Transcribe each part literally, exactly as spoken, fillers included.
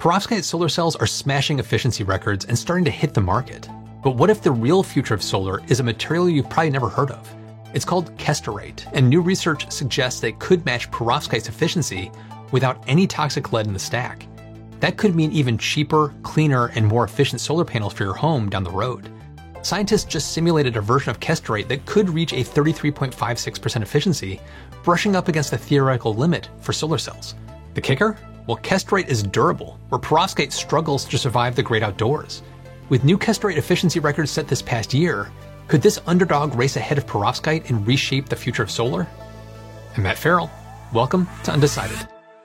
Perovskite solar cells are smashing efficiency records and starting to hit the market. But what if the real future of solar is a material you've probably never heard of? It's called Kesterite, and new research suggests that it could match perovskite's efficiency without any toxic lead in the stack. That could mean even cheaper, cleaner, and more efficient solar panels for your home down the road. Scientists just simulated a version of Kesterite that could reach a thirty-three point five six percent efficiency, brushing up against the theoretical limit for solar cells. The kicker? Well, Kesterite is durable, where perovskite struggles to survive the great outdoors. With new Kesterite efficiency records set this past year, could this underdog race ahead of perovskite and reshape the future of solar? I'm Matt Farrell. Welcome to Undecided.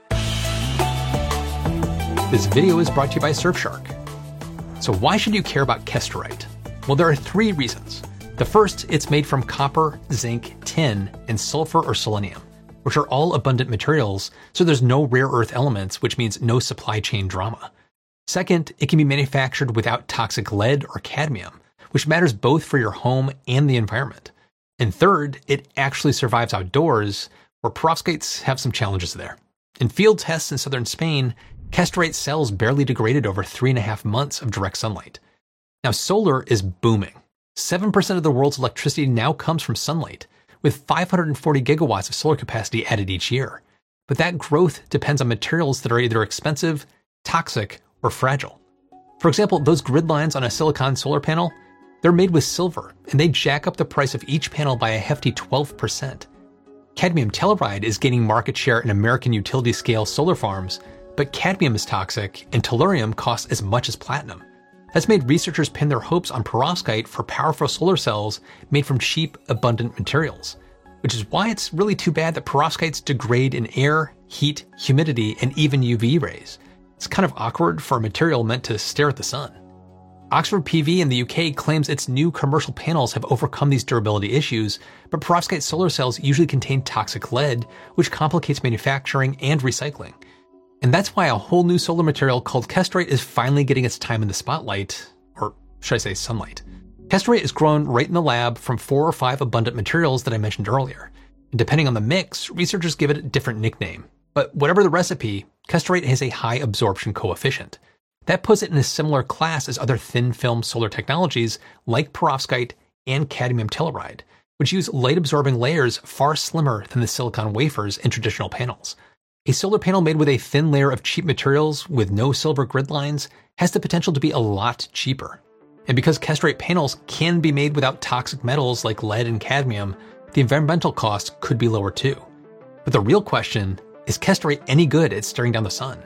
This video is brought to you by Surfshark. So why should you care about Kesterite? Well, there are three reasons. The first, it's made from copper, zinc, tin, and sulfur or selenium, which are all abundant materials, so there's no rare earth elements, which means no supply chain drama. Second, it can be manufactured without toxic lead or cadmium, which matters both for your home and the environment. And third, it actually survives outdoors, where perovskites have some challenges there. In field tests in southern Spain, Kesterite cells barely degraded over three and a half months of direct sunlight. Now, solar is booming. seven percent of the world's electricity now comes from sunlight, with five hundred forty gigawatts of solar capacity added each year. But that growth depends on materials that are either expensive, toxic, or fragile. For example, those grid lines on a silicon solar panel, they're made with silver, and they jack up the price of each panel by a hefty twelve percent. Cadmium telluride is gaining market share in American utility-scale solar farms, but cadmium is toxic, and tellurium costs as much as platinum. That's made researchers pin their hopes on perovskite for powerful solar cells made from cheap, abundant materials, which is why it's really too bad that perovskites degrade in air, heat, humidity, and even U V rays. It's kind of awkward for a material meant to stare at the sun. Oxford P V in the U K claims its new commercial panels have overcome these durability issues, but perovskite solar cells usually contain toxic lead, which complicates manufacturing and recycling. And that's why a whole new solar material called Kesterite is finally getting its time in the spotlight, or should I say sunlight. Kesterite is grown right in the lab from four or five abundant materials that I mentioned earlier. And depending on the mix, researchers give it a different nickname. But whatever the recipe, Kesterite has a high absorption coefficient. That puts it in a similar class as other thin film solar technologies like perovskite and cadmium telluride, which use light absorbing layers far slimmer than the silicon wafers in traditional panels. A solar panel made with a thin layer of cheap materials with no silver grid lines has the potential to be a lot cheaper. And because Kesterite panels can be made without toxic metals like lead and cadmium, the environmental cost could be lower too. But the real question, is Kesterite any good at staring down the sun?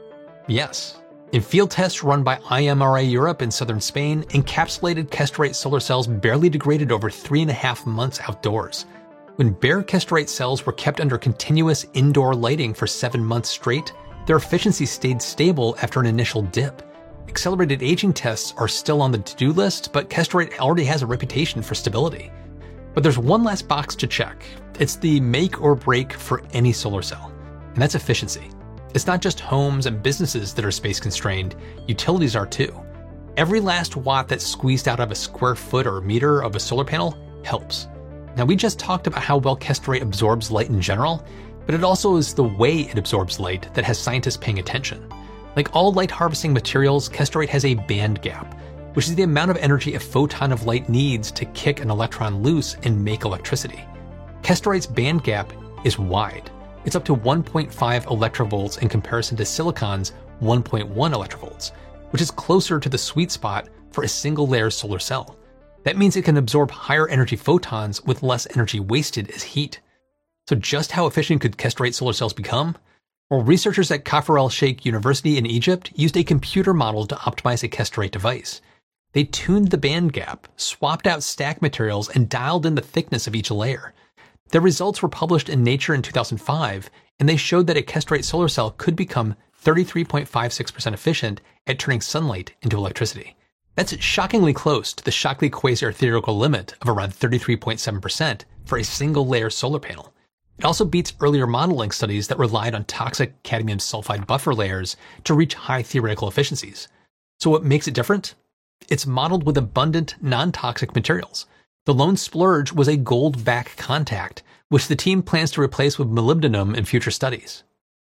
Yes. In field tests run by I M R A Europe in southern Spain, encapsulated Kesterite solar cells barely degraded over three and a half months outdoors. When bare Kesterite cells were kept under continuous indoor lighting for seven months straight, their efficiency stayed stable after an initial dip. Accelerated aging tests are still on the to-do list, but Kesterite already has a reputation for stability. But there's one last box to check. It's the make or break for any solar cell, and that's efficiency. It's not just homes and businesses that are space constrained, utilities are too. Every last watt that's squeezed out of a square foot or meter of a solar panel helps. Now, we just talked about how well Kesterite absorbs light in general, but it also is the way it absorbs light that has scientists paying attention. Like all light harvesting materials, Kesterite has a band gap, which is the amount of energy a photon of light needs to kick an electron loose and make electricity. Kesterite's band gap is wide. It's up to one point five electrovolts in comparison to silicon's one point one electrovolts, which is closer to the sweet spot for a single layer solar cell. That means it can absorb higher energy photons with less energy wasted as heat. So just how efficient could Kesterite solar cells become? Well, researchers at Kafr el-Sheikh University in Egypt used a computer model to optimize a Kesterite device. They tuned the band gap, swapped out stack materials, and dialed in the thickness of each layer. Their results were published in Nature in two thousand five, and they showed that a Kesterite solar cell could become thirty-three point five six percent efficient at turning sunlight into electricity. That's shockingly close to the Shockley-Quasar theoretical limit of around thirty-three point seven percent for a single-layer solar panel. It also beats earlier modeling studies that relied on toxic cadmium sulfide buffer layers to reach high theoretical efficiencies. So what makes it different? It's modeled with abundant, non-toxic materials. The lone splurge was a gold back contact, which the team plans to replace with molybdenum in future studies.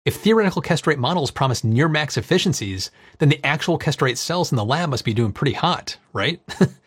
If theoretical Kestrite models promise near-max efficiencies, then the actual Kestrite cells in the lab must be doing pretty hot, right?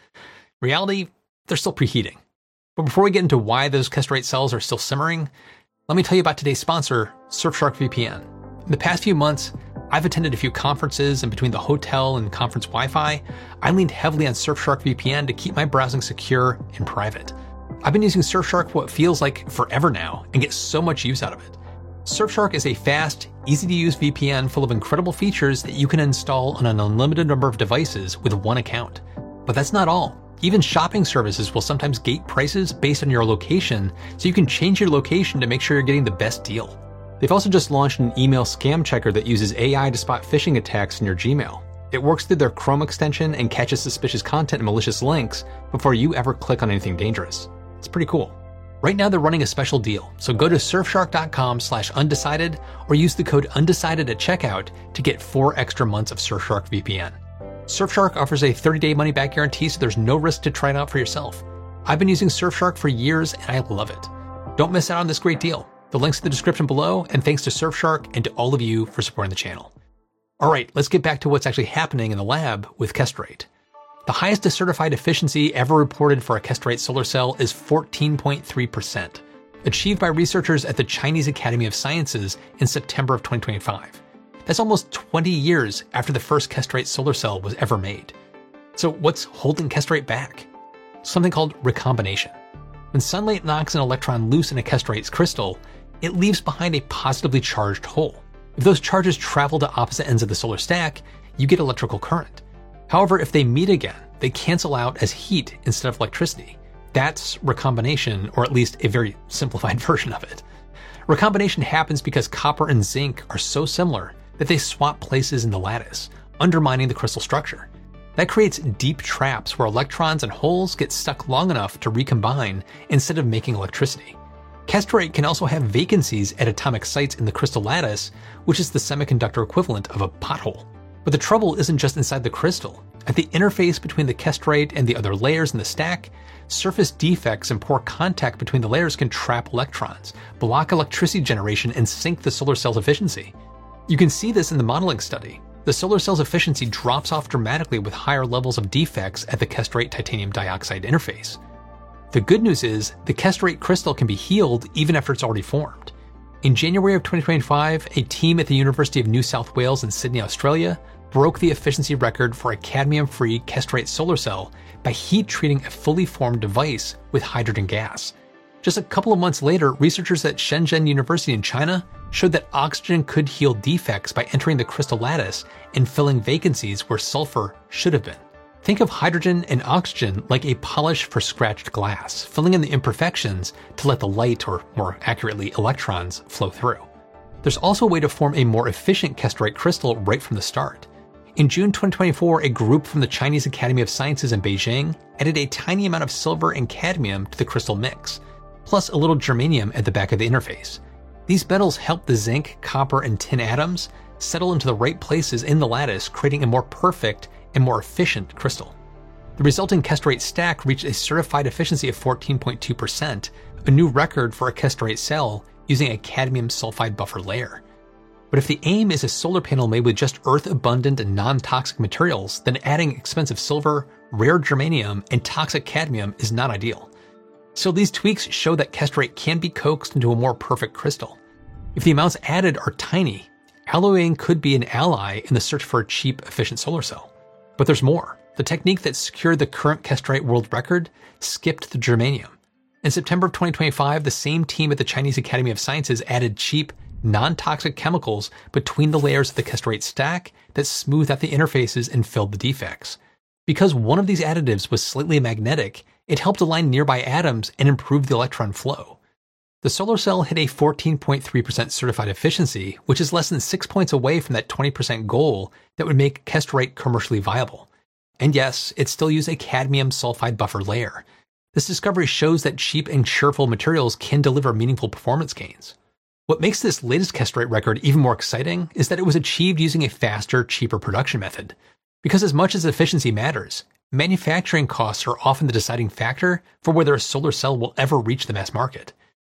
Reality, they're still preheating. But before we get into why those Kestrite cells are still simmering, let me tell you about today's sponsor, Surfshark V P N. In the past few months, I've attended a few conferences, and between the hotel and conference Wi-Fi, I leaned heavily on Surfshark V P N to keep my browsing secure and private. I've been using Surfshark for what feels like forever now and get so much use out of it. Surfshark is a fast, easy-to-use V P N full of incredible features that you can install on an unlimited number of devices with one account. But that's not all. Even shopping services will sometimes gate prices based on your location, so you can change your location to make sure you're getting the best deal. They've also just launched an email scam checker that uses A I to spot phishing attacks in your Gmail. It works through their Chrome extension and catches suspicious content and malicious links before you ever click on anything dangerous. It's pretty cool. Right now they're running a special deal, so go to surfshark.com slash undecided or use the code undecided at checkout to get four extra months of Surfshark V P N. Surfshark offers a thirty-day money-back guarantee, so there's no risk to try it out for yourself. I've been using Surfshark for years and I love it. Don't miss out on this great deal. The link's in the description below, and thanks to Surfshark and to all of you for supporting the channel. All right, let's get back to what's actually happening in the lab with Kestrite. The highest certified efficiency ever reported for a Kestrite solar cell is fourteen point three percent, achieved by researchers at the Chinese Academy of Sciences in September of twenty twenty-five. That's almost twenty years after the first Kestrite solar cell was ever made. So what's holding Kestrite back? Something called recombination. When sunlight knocks an electron loose in a Kestrite's crystal, it leaves behind a positively charged hole. If those charges travel to opposite ends of the solar stack, you get electrical current. However, if they meet again, they cancel out as heat instead of electricity. That's recombination, or at least a very simplified version of it. Recombination happens because copper and zinc are so similar that they swap places in the lattice, undermining the crystal structure. That creates deep traps where electrons and holes get stuck long enough to recombine instead of making electricity. Kestrite can also have vacancies at atomic sites in the crystal lattice, which is the semiconductor equivalent of a pothole. But the trouble isn't just inside the crystal. At the interface between the Kestrite and the other layers in the stack, surface defects and poor contact between the layers can trap electrons, block electricity generation, and sink the solar cell's efficiency. You can see this in the modeling study. The solar cell's efficiency drops off dramatically with higher levels of defects at the Kestrite titanium dioxide interface. The good news is the Kestrite crystal can be healed even after it's already formed. In January of twenty twenty-five, a team at the University of New South Wales in Sydney, Australia, broke the efficiency record for a cadmium-free Kestrite solar cell by heat-treating a fully formed device with hydrogen gas. Just a couple of months later, researchers at Shenzhen University in China showed that oxygen could heal defects by entering the crystal lattice and filling vacancies where sulfur should have been. Think of hydrogen and oxygen like a polish for scratched glass, filling in the imperfections to let the light, or more accurately, electrons, flow through. There's also a way to form a more efficient Kestrite crystal right from the start. In June twenty twenty-four, a group from the Chinese Academy of Sciences in Beijing added a tiny amount of silver and cadmium to the crystal mix, plus a little germanium at the back of the interface. These metals help the zinc, copper, and tin atoms settle into the right places in the lattice, creating a more perfect and more efficient crystal. The resulting Kestrite stack reached a certified efficiency of fourteen point two percent, a new record for a Kestrite cell using a cadmium sulfide buffer layer. But if the aim is a solar panel made with just earth-abundant and non-toxic materials, then adding expensive silver, rare germanium, and toxic cadmium is not ideal. So these tweaks show that Kestrite can be coaxed into a more perfect crystal. If the amounts added are tiny, alloying could be an ally in the search for a cheap, efficient solar cell. But there's more. The technique that secured the current Kestrite world record skipped the germanium. In September of twenty twenty-five, the same team at the Chinese Academy of Sciences added cheap, non-toxic chemicals between the layers of the Kestrite stack that smoothed out the interfaces and filled the defects. Because one of these additives was slightly magnetic, it helped align nearby atoms and improve the electron flow. The solar cell hit a fourteen point three percent certified efficiency, which is less than six points away from that twenty percent goal that would make Kestrite commercially viable. And yes, it still used a cadmium sulfide buffer layer. This discovery shows that cheap and cheerful materials can deliver meaningful performance gains. What makes this latest Kestrite record even more exciting is that it was achieved using a faster, cheaper production method. Because as much as efficiency matters, manufacturing costs are often the deciding factor for whether a solar cell will ever reach the mass market.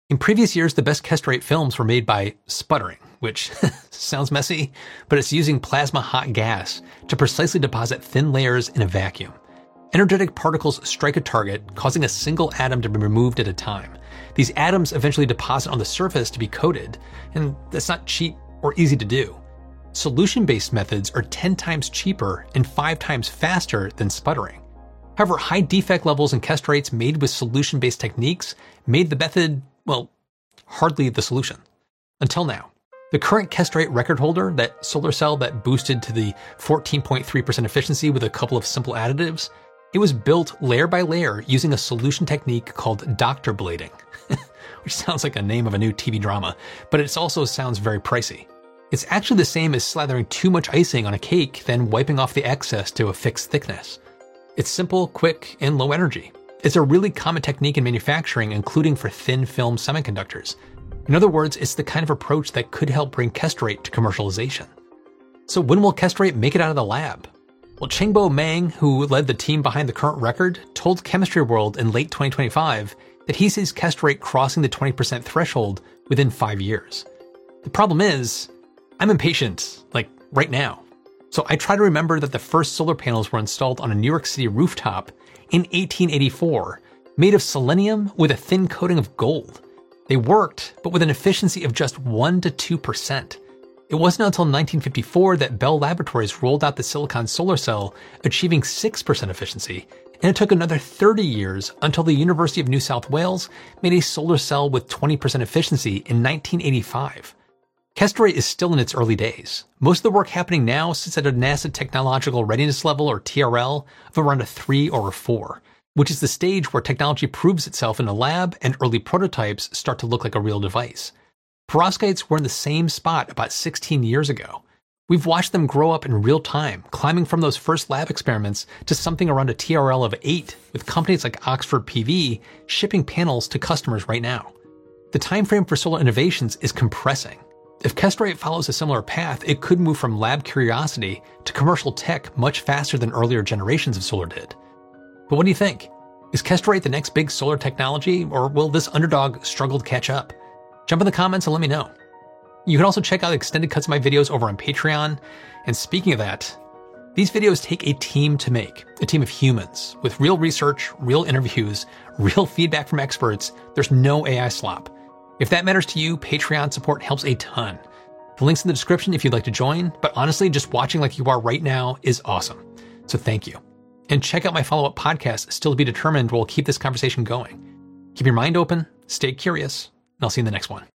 In previous years, the best Kestrite films were made by sputtering, which sounds messy, but it's using plasma hot gas to precisely deposit thin layers in a vacuum. Energetic particles strike a target, causing a single atom to be removed at a time. These atoms eventually deposit on the surface to be coated, and that's not cheap or easy to do. Solution-based methods are ten times cheaper and five times faster than sputtering. However, high defect levels in Kestrites made with solution-based techniques made the method, well, hardly the solution. Until now. The current Kestrite record holder, that solar cell that boosted to the fourteen point three percent efficiency with a couple of simple additives, it was built layer by layer using a solution technique called doctor blading, which sounds like a name of a new T V drama, but it also sounds very pricey. It's actually the same as slathering too much icing on a cake, then wiping off the excess to a fixed thickness. It's simple, quick, and low energy. It's a really common technique in manufacturing, including for thin film semiconductors. In other words, it's the kind of approach that could help bring Kestrite to commercialization. So when will Kestrite make it out of the lab? Well, Chengbo Meng, who led the team behind the current record, told Chemistry World in late twenty twenty-five that he sees Kestrite crossing the twenty percent threshold within five years. The problem is, I'm impatient, like right now. So I try to remember that the first solar panels were installed on a New York City rooftop in eighteen eighty-four, made of selenium with a thin coating of gold. They worked, but with an efficiency of just one to two percent. It wasn't until nineteen fifty-four that Bell Laboratories rolled out the silicon solar cell, achieving six percent efficiency, and it took another thirty years until the University of New South Wales made a solar cell with twenty percent efficiency in nineteen eighty-five. Kestrite is still in its early days. Most of the work happening now sits at a NASA Technological Readiness Level, or T R L, of around a three or a four, which is the stage where technology proves itself in a lab and early prototypes start to look like a real device. Perovskites were in the same spot about sixteen years ago. We've watched them grow up in real time, climbing from those first lab experiments to something around a T R L of eight, with companies like Oxford P V shipping panels to customers right now. The time frame for solar innovations is compressing. If Kestrite follows a similar path, it could move from lab curiosity to commercial tech much faster than earlier generations of solar did. But what do you think? Is Kestrite the next big solar technology, or will this underdog struggle to catch up? Jump in the comments and let me know. You can also check out extended cuts of my videos over on Patreon. And speaking of that, these videos take a team to make, a team of humans, with real research, real interviews, real feedback from experts. There's no A I slop. If that matters to you, Patreon support helps a ton. The link's in the description if you'd like to join, but honestly, just watching like you are right now is awesome. So thank you. And check out my follow-up podcast, Still to Be Determined, where we'll keep this conversation going. Keep your mind open, stay curious, and I'll see you in the next one.